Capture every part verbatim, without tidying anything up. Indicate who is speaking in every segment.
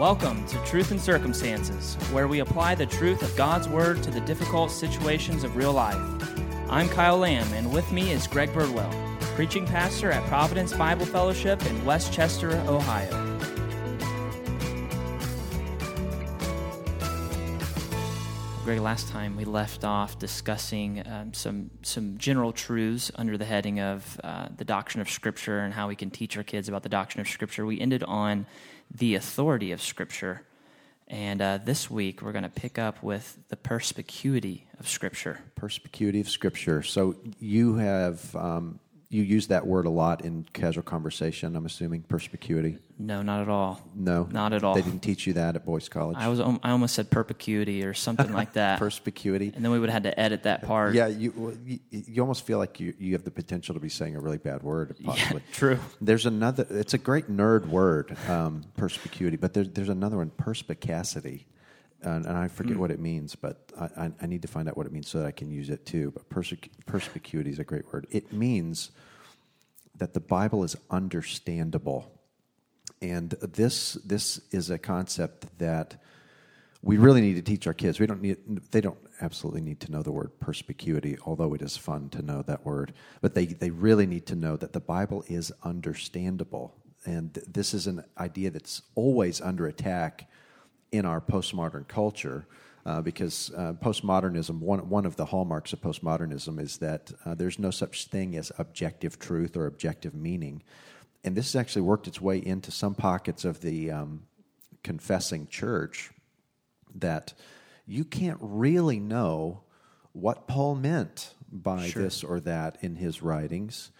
Speaker 1: Welcome to Truth and Circumstances, where we apply the truth of God's Word to the difficult situations of real life. I'm Kyle Lamb, and with me is Greg Birdwell, preaching pastor at Providence Bible Fellowship in Westchester, Ohio. Greg, last time we left off discussing um, some some general truths under the heading of uh, the doctrine of Scripture and how we can teach our kids about the doctrine of Scripture. We ended on the authority of Scripture, and uh, this week we're going to pick up with the perspicuity of Scripture.
Speaker 2: Perspicuity of Scripture. So you have um, you use that word a lot in casual conversation, I'm assuming, perspicuity?
Speaker 1: No, not at all.
Speaker 2: No?
Speaker 1: Not at all.
Speaker 2: They didn't teach you that at Boyce College?
Speaker 1: I was I almost said perspicuity or something like that.
Speaker 2: Perspicuity?
Speaker 1: And then we would have had to edit that part.
Speaker 2: Yeah, you, you you almost feel like you, you have the potential to be saying a really bad word, possibly.
Speaker 1: Yeah, true.
Speaker 2: There's another, it's a great nerd word, um, perspicuity, but there's, there's another one, perspicacity. And, and I forget mm. what it means, but I, I, I need to find out what it means so that I can use it too. But perspic- perspicuity is a great word. It means that the Bible is understandable. And this this is a concept that we really need to teach our kids. We don't need they don't absolutely need to know the word perspicuity, although it is fun to know that word. But they, they really need to know that the Bible is understandable. And this is an idea that's always under attack in our postmodern culture, uh, because uh, postmodernism, one one of the hallmarks of postmodernism is that uh, there's no such thing as objective truth or objective meaning. And this has actually worked its way into some pockets of the um, confessing church, that you can't really know what Paul meant by
Speaker 1: sure.
Speaker 2: this or that in his writings.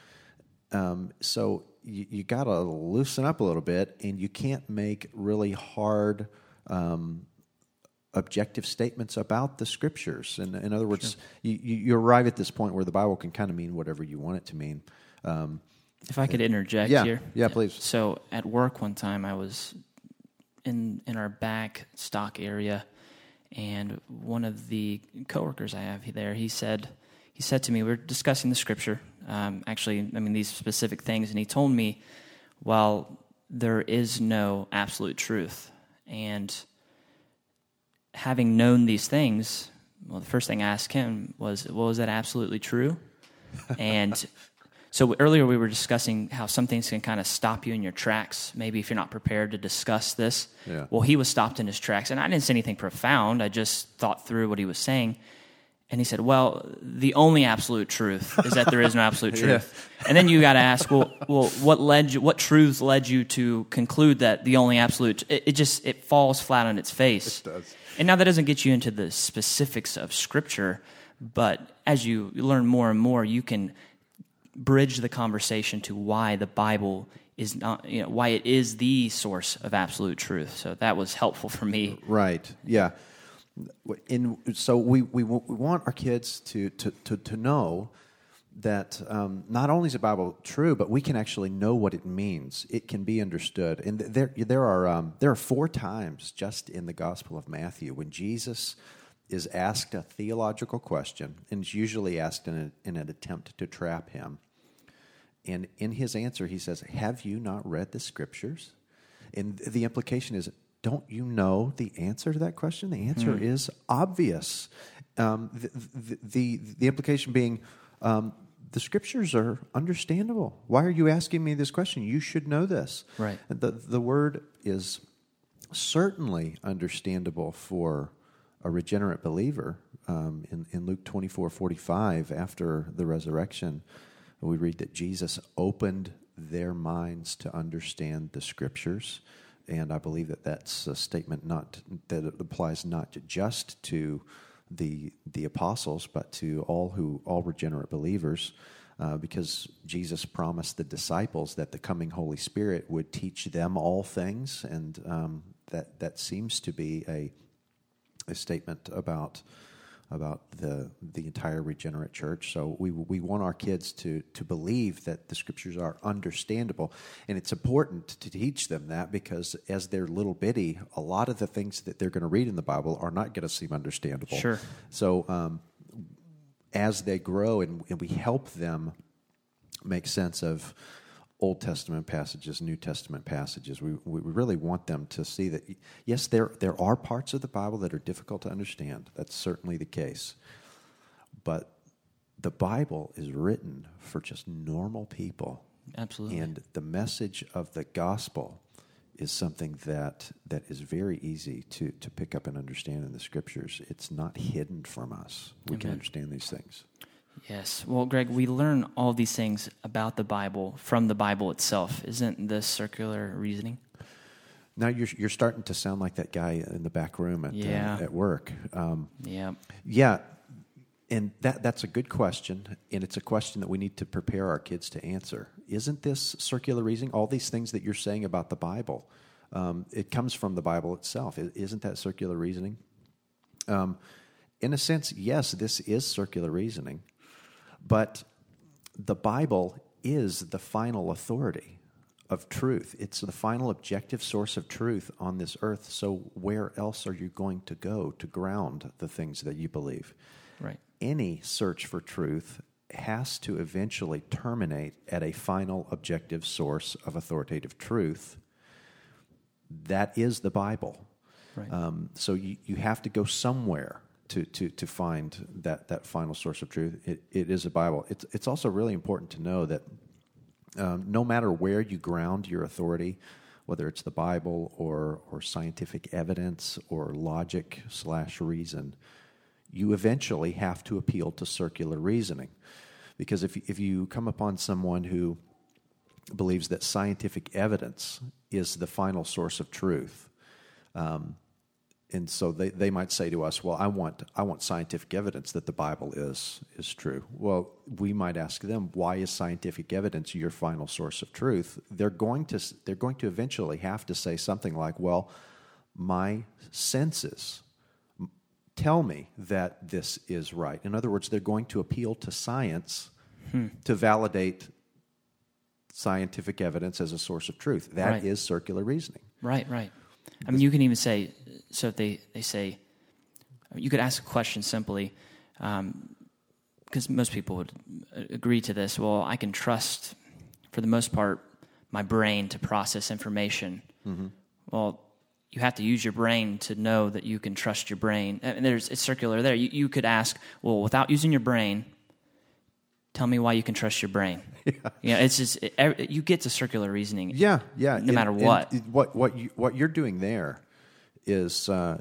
Speaker 2: Um, so you, you got to loosen up a little bit, and you can't make really hard um, objective statements about the Scriptures. And in other words, sure. you, you arrive at this point where the Bible can kind of mean whatever you want it to mean. Um,
Speaker 1: If I could interject
Speaker 2: yeah,
Speaker 1: here.
Speaker 2: Yeah, please.
Speaker 1: So at work one time, I was in in our back stock area, and one of the coworkers I have there, he said, he said to me, we were discussing the Scripture, um, actually, I mean, these specific things, and he told me, well, there is no absolute truth. And having known these things, well, the first thing I asked him was, well, is that absolutely true? And so earlier we were discussing how some things can kind of stop you in your tracks, maybe if you're not prepared to discuss this.
Speaker 2: Yeah.
Speaker 1: Well, he was stopped in his tracks, and I didn't say anything profound. I just thought through what he was saying. And he said, well, the only absolute truth is that there is no absolute truth. Yeah. And then you got to ask, well, well, what led you, what truths led you to conclude that the only absolute, it, it just, it falls flat on its face.
Speaker 2: It does.
Speaker 1: And now that doesn't get you into the specifics of Scripture, but as you learn more and more, you can bridge the conversation to why the Bible is not, you know, why it is the source of absolute truth. So that was helpful for me.
Speaker 2: Right. Yeah. In, so we, we we want our kids to to to, to know that um, not only is the Bible true, but we can actually know what it means. It can be understood. And there there are um, there are four times just in the Gospel of Matthew when Jesus is asked a theological question, and it's usually asked in, a, in an attempt to trap him. And in his answer, he says, "Have you not read the Scriptures?" And the implication is, don't you know the answer to that question? The answer mm. is obvious. Um, the, the, the, the implication being, um, the Scriptures are understandable. Why are you asking me this question? You should know this.
Speaker 1: Right.
Speaker 2: And the, the word is certainly understandable for a regenerate believer. Um, in, in Luke twenty-four forty-five, after the resurrection, we read that Jesus opened their minds to understand the Scriptures. And I believe that that's a statement not that it applies not just to the the apostles, but to all who all regenerate believers, uh, because Jesus promised the disciples that the coming Holy Spirit would teach them all things, and um, that that seems to be a a statement about about the the entire regenerate church. So we we want our kids to to believe that the Scriptures are understandable, and it's important to teach them that, because as they're little bitty, a lot of the things that they're going to read in the Bible are not going to seem understandable.
Speaker 1: Sure.
Speaker 2: So um, as they grow and, and we help them make sense of Old Testament passages, New Testament passages. We we really want them to see that, yes, there there are parts of the Bible that are difficult to understand. That's certainly the case. But the Bible is written for just normal people.
Speaker 1: Absolutely.
Speaker 2: And the message of the gospel is something that that is very easy to, to pick up and understand in the Scriptures. It's not hidden from us. We
Speaker 1: Amen.
Speaker 2: can understand these things.
Speaker 1: Yes. Well, Greg, we learn all these things about the Bible from the Bible itself. Isn't this circular reasoning?
Speaker 2: Now you're you're starting to sound like that guy in the back room at
Speaker 1: Yeah.
Speaker 2: uh, at work. Um,
Speaker 1: Yeah.
Speaker 2: yeah, and that that's a good question, and it's a question that we need to prepare our kids to answer. Isn't this circular reasoning? All these things that you're saying about the Bible, um, it comes from the Bible itself. I- Isn't that circular reasoning? Um, in a sense, yes, this is circular reasoning, but the Bible is the final authority of truth. It's the final objective source of truth on this earth. So where else are you going to go to ground the things that you believe?
Speaker 1: Right.
Speaker 2: Any search for truth has to eventually terminate at a final objective source of authoritative truth. That is the Bible.
Speaker 1: Right.
Speaker 2: Um, so you, you have to go somewhere to, to, to find that, that final source of truth. It, it is a Bible. It's, it's also really important to know that um, no matter where you ground your authority, whether it's the Bible or, or scientific evidence or logic slash reason, you eventually have to appeal to circular reasoning. Because if, if you come upon someone who believes that scientific evidence is the final source of truth, um, and so they, they might say to us, well, I want I want scientific evidence that the Bible is is true. Well, we might ask them, why is scientific evidence your final source of truth? They're going to they're going to eventually have to say something like, well, my senses tell me that this is right. In other words, they're going to appeal to science hmm. to validate scientific evidence as a source of truth. That
Speaker 1: right.
Speaker 2: is circular reasoning.
Speaker 1: Right, right. I mean, you can even say, so if they, they say, you could ask a question simply, because um, most people would agree to this, well, I can trust, for the most part, my brain to process information. Mm-hmm. Well, you have to use your brain to know that you can trust your brain. And there's it's circular there. You, you could ask, well, without using your brain, tell me why you can trust your brain. Yeah, you know, it's just it, you get to circular reasoning.
Speaker 2: Yeah, yeah.
Speaker 1: No
Speaker 2: and,
Speaker 1: matter what.
Speaker 2: And what what you what you're doing there is uh,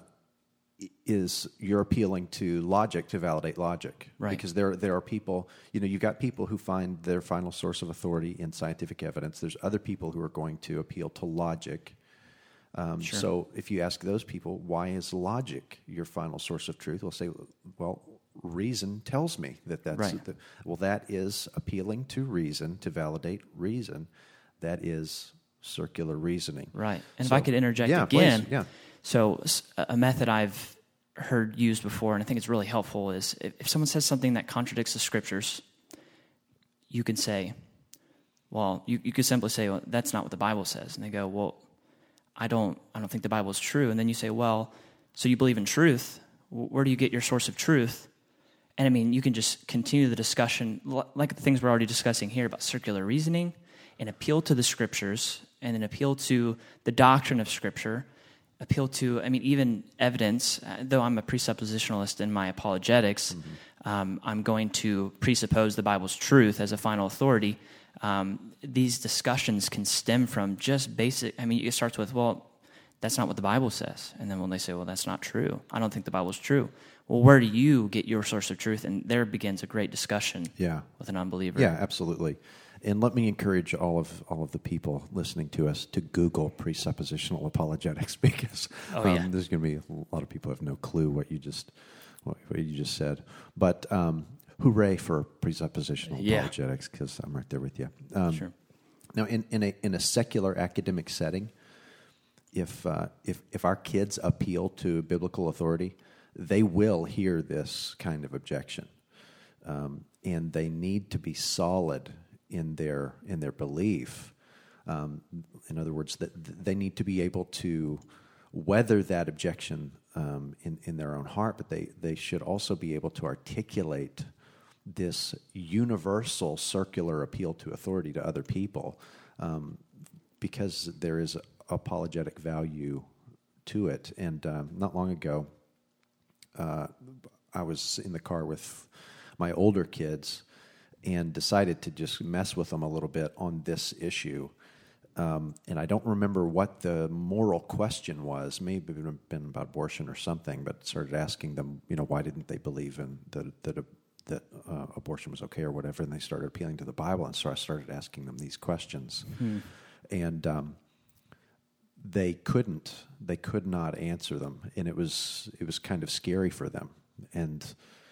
Speaker 2: is you're appealing to logic to validate logic.
Speaker 1: Right.
Speaker 2: Because there there are people, you know, you've got people who find their final source of authority in scientific evidence. There's other people who are going to appeal to logic. Um,
Speaker 1: sure.
Speaker 2: So if you ask those people, why is logic your final source of truth? They'll say, well, reason tells me that that's
Speaker 1: right.
Speaker 2: the, well, that is appealing to reason to validate reason. That is circular reasoning.
Speaker 1: Right. And
Speaker 2: so,
Speaker 1: if I could interject
Speaker 2: yeah,
Speaker 1: again,
Speaker 2: please, yeah.
Speaker 1: So a method I've heard used before, and I think it's really helpful, is if, if someone says something that contradicts the Scriptures, you can say, well, you, you could simply say, well, that's not what the Bible says. And they go, well, I don't I don't think the Bible is true. And then you say, well, so you believe in truth. Where do you get your source of truth? And I mean, you can just continue the discussion, like the things we're already discussing here about circular reasoning, and appeal to the Scriptures, and then appeal to the doctrine of Scripture, appeal to, I mean, even evidence. Though I'm a presuppositionalist in my apologetics, mm-hmm. um, I'm going to presuppose the Bible's truth as a final authority. Um, these discussions can stem from just basic, I mean, it starts with, well, that's not what the Bible says. And then when they say, well, that's not true, I don't think the Bible's true. Well, where do you get your source of truth? And there begins a great discussion
Speaker 2: yeah.
Speaker 1: with an unbeliever.
Speaker 2: Yeah, absolutely. And let me encourage all of all of the people listening to us to Google presuppositional apologetics, because
Speaker 1: oh,
Speaker 2: um,
Speaker 1: yeah.
Speaker 2: there's going to be a lot of people who have no clue what you just what, what you just said. But um, hooray for presuppositional
Speaker 1: yeah.
Speaker 2: apologetics, because I'm right there with you. Um,
Speaker 1: sure.
Speaker 2: Now, in, in a in a secular academic setting, if uh, if if our kids appeal to biblical authority, they will hear this kind of objection, um, and they need to be solid in their in their belief. Um, in other words, that they need to be able to weather that objection um, in in their own heart, but they they should also be able to articulate this universal circular appeal to authority to other people um, because there is apologetic value to it. And um, not long ago, uh, I was in the car with my older kids and decided to just mess with them a little bit on this issue. Um, and I don't remember what the moral question was. Maybe it would have been about abortion or something, but started asking them, you know, why didn't they believe in that that, that uh, abortion was okay or whatever, and they started appealing to the Bible. And so I started asking them these questions. Hmm. And um, they couldn't, they could not answer them. And it was, it was kind of scary for them. And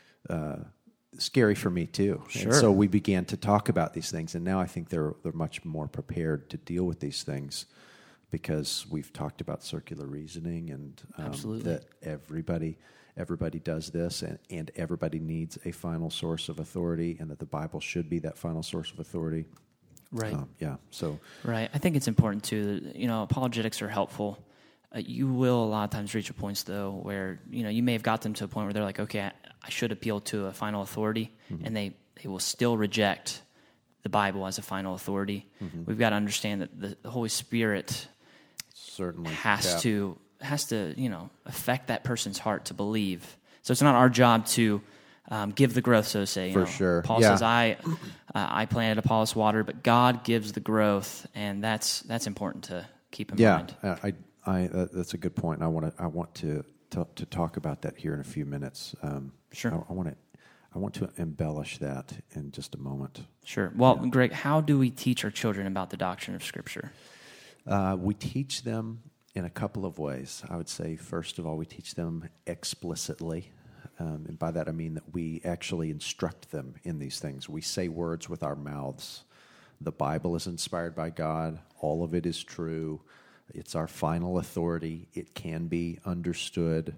Speaker 2: uh scary for me too.
Speaker 1: Sure.
Speaker 2: And so we began to talk about these things, and now I think they're they're much more prepared to deal with these things because we've talked about circular reasoning and um, that everybody everybody does this, and, and everybody needs a final source of authority, and that the Bible should be that final source of authority.
Speaker 1: Right.
Speaker 2: Um, yeah. So.
Speaker 1: Right. I think it's important too. That, you know, apologetics are helpful. Uh, you will a lot of times reach a point though where you know you may have got them to a point where they're like, okay, I, I should appeal to a final authority, mm-hmm. and they, they will still reject the Bible as a final authority. Mm-hmm. We've got to understand that the, the Holy Spirit
Speaker 2: certainly
Speaker 1: has
Speaker 2: yeah.
Speaker 1: to has to you know affect that person's heart to believe. So it's not our job to um, give the growth, so to say. You
Speaker 2: For
Speaker 1: know,
Speaker 2: sure,
Speaker 1: Paul
Speaker 2: yeah.
Speaker 1: says, "I uh, I planted, Apollos watered, but God gives the growth," and that's that's important to keep in
Speaker 2: yeah,
Speaker 1: mind.
Speaker 2: Yeah, I. I, uh, that's a good point. I want to. I want to, to to talk about that here in a few minutes. Um,
Speaker 1: sure.
Speaker 2: I, I want to. I want to embellish that in just a moment.
Speaker 1: Sure. Well,
Speaker 2: yeah.
Speaker 1: Greg, how do we teach our children about the doctrine of Scripture?
Speaker 2: Uh, we teach them in a couple of ways. I would say, first of all, we teach them explicitly, um, and by that I mean that we actually instruct them in these things. We say words with our mouths. The Bible is inspired by God. All of it is true. It's our final authority. It can be understood.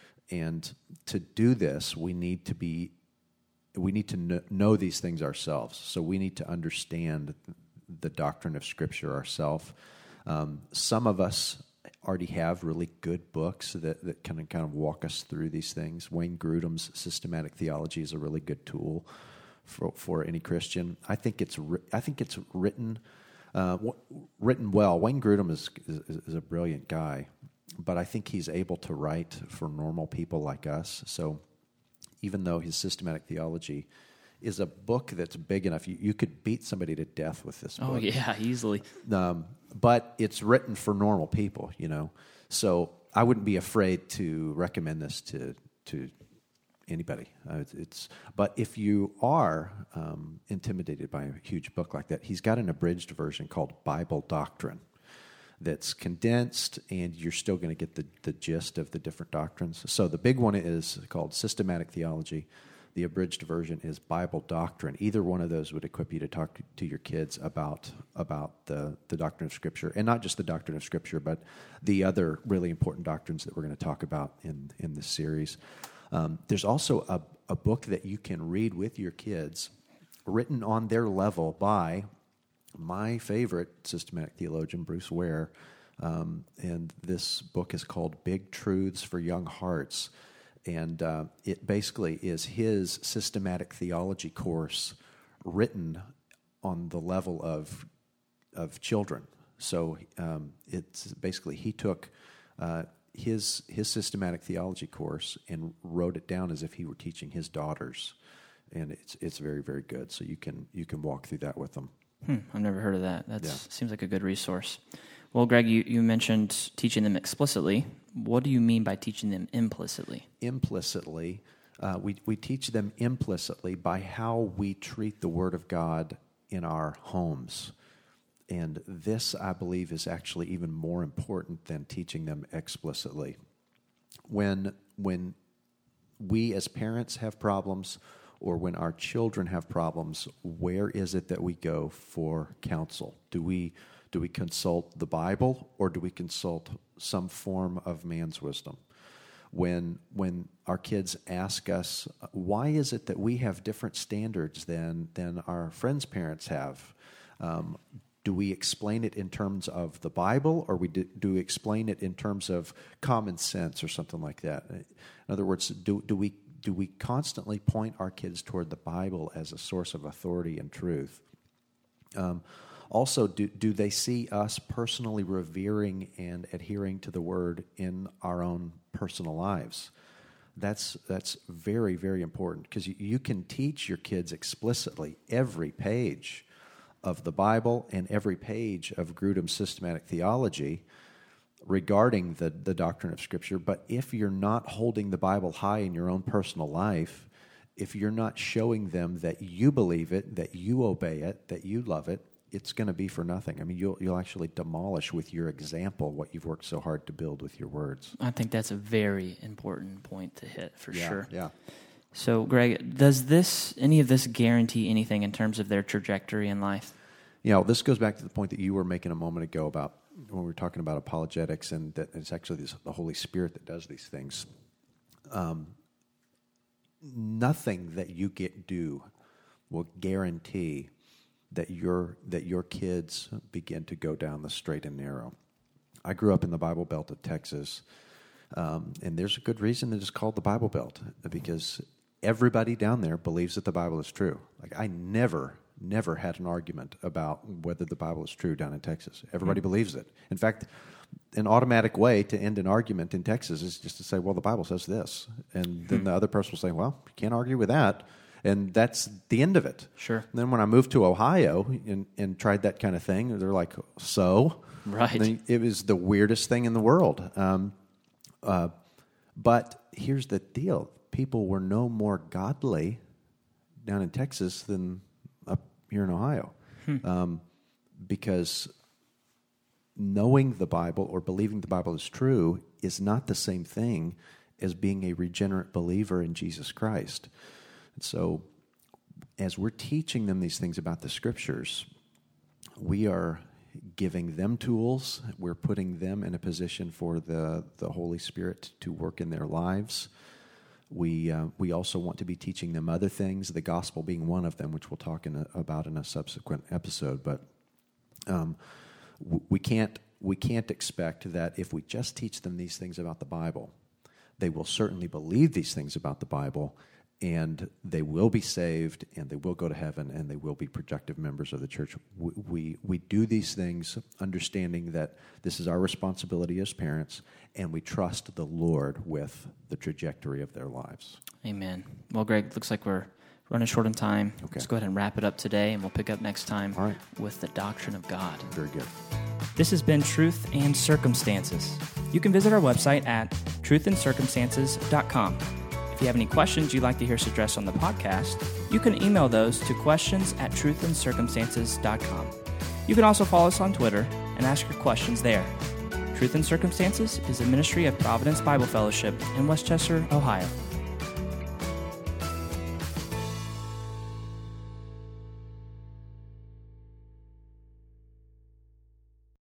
Speaker 2: And to do this, we need to be, we need to kn- know these things ourselves. So we need to understand the doctrine of Scripture ourselves. Um, some of us already have really good books that, that can kind of walk us through these things. Wayne Grudem's Systematic Theology is a really good tool for, for any Christian. I think it's ri- I think it's written Uh, w- written well. Wayne Grudem is, is is a brilliant guy, but I think he's able to write for normal people like us. So even though his Systematic Theology is a book that's big enough, you, you could beat somebody to death with this book.
Speaker 1: Oh, yeah, easily.
Speaker 2: Um, but it's written for normal people, you know. So I wouldn't be afraid to recommend this to to anybody. Uh, it's, it's but if you are um, intimidated by a huge book like that, he's got an abridged version called Bible Doctrine that's condensed, and you're still going to get the, the gist of the different doctrines. So the big one is called Systematic Theology. The abridged version is Bible Doctrine. Either one of those would equip you to talk to your kids about about the, the doctrine of Scripture, and not just the doctrine of Scripture, but the other really important doctrines that we're going to talk about in, in this series. Um, there's also a, a book that you can read with your kids, written on their level by my favorite systematic theologian, Bruce Ware, um, and this book is called Big Truths for Young Hearts, and uh, it basically is his systematic theology course written on the level of of children. So um, it's basically he took Uh, his his systematic theology course and wrote it down as if he were teaching his daughters, and it's it's very very good. So you can you can walk through that with them.
Speaker 1: Hmm, I've never heard of that. That
Speaker 2: Yeah.
Speaker 1: seems like a good resource. Well, Greg, you, you mentioned teaching them explicitly. What do you mean by teaching them implicitly?
Speaker 2: Implicitly, uh, we we teach them implicitly by how we treat the Word of God in our homes. And this, I believe, is actually even more important than teaching them explicitly. When when we as parents have problems, or when our children have problems, where is it that we go for counsel? Do we do we consult the Bible, or do we consult some form of man's wisdom? When when our kids ask us, why is it that we have different standards than than our friends' parents have? Um, Do we explain it in terms of the Bible, or we do, do we explain it in terms of common sense or something like that? In other words, do, do we do we constantly point our kids toward the Bible as a source of authority and truth? Um, Also, do, do they see us personally revering and adhering to the Word in our own personal lives? That's that's very, very important, because you, you can teach your kids explicitly every page of the Bible and every page of Grudem's systematic theology regarding the, the doctrine of Scripture, but if you're not holding the Bible high in your own personal life, if you're not showing them that you believe it, that you obey it, that you love it, it's going to be for nothing. I mean, you'll you'll actually demolish with your example what you've worked so hard to build with your words.
Speaker 1: I think that's a very important point to hit, for
Speaker 2: yeah,
Speaker 1: sure.
Speaker 2: Yeah.
Speaker 1: So, Greg, does this any of this guarantee anything in terms of their trajectory in life?
Speaker 2: You know, this goes back to the point that you were making a moment ago about when we were talking about apologetics, and that it's actually this, the Holy Spirit that does these things. Um, nothing that you get do will guarantee that your that your kids begin to go down the straight and narrow. I grew up in the Bible Belt of Texas, um, and there's a good reason that it's called the Bible Belt, because everybody down there believes that the Bible is true. Like, I never, never had an argument about whether the Bible is true down in Texas. Everybody mm-hmm. believes it. In fact, an automatic way to end an argument in Texas is just to say, well, the Bible says this. And then mm-hmm. the other person will say, well, you can't argue with that. And that's the end of it.
Speaker 1: Sure.
Speaker 2: And then when I moved to Ohio and, and tried that kind of thing, they're like, so?
Speaker 1: Right.
Speaker 2: And it was the weirdest thing in the world. Um, uh, but here's the deal. People were no more godly down in Texas than up here in Ohio. Hmm. Um, because knowing the Bible or believing the Bible is true is not the same thing as being a regenerate believer in Jesus Christ. And so as we're teaching them these things about the Scriptures, we are giving them tools. We're putting them in a position for the, the Holy Spirit to work in their lives. We uh, we also want to be teaching them other things, the gospel being one of them, which we'll talk in a, about in a subsequent episode. But um, we can't we can't expect that if we just teach them these things about the Bible, they will certainly believe these things about the Bible, and they will be saved, and they will go to heaven, and they will be productive members of the church. We, we we do these things understanding that this is our responsibility as parents, and we trust the Lord with the trajectory of their lives.
Speaker 1: Amen. Well, Greg, looks like we're running short on time.
Speaker 2: Okay.
Speaker 1: Let's go ahead and wrap it up today, and we'll pick up next time
Speaker 2: All right.
Speaker 1: with the doctrine of God.
Speaker 2: Very good.
Speaker 1: This has been Truth and Circumstances. You can visit our website at truth and circumstances dot com. If you have any questions you'd like to hear us address on the podcast, you can email those to questions at truth and circumstances dot com. You can also follow us on Twitter and ask your questions there. Truth and Circumstances is a ministry of Providence Bible Fellowship in Westchester, Ohio.